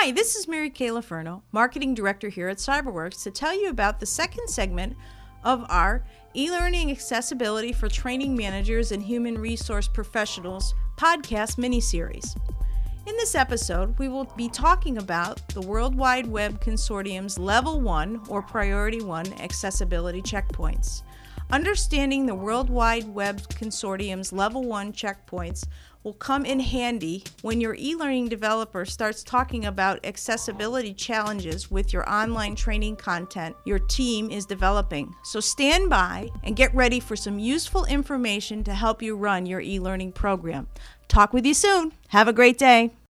Hi, this is Mary Kay Laferno, Marketing Director here at CyberWorks, to tell you about the second segment of our E-Learning Accessibility for Training Managers and Human Resource Professionals podcast mini-series. In this episode, we will be talking about the World Wide Web Consortium's Level 1 or Priority 1 accessibility checkpoints. Understanding the World Wide Web Consortium's Level 1 checkpoints will come in handy when your e-learning developer starts talking about accessibility challenges with your online training content your team is developing. So stand by and get ready for some useful information to help you run your e-learning program. Talk with you soon. Have a great day.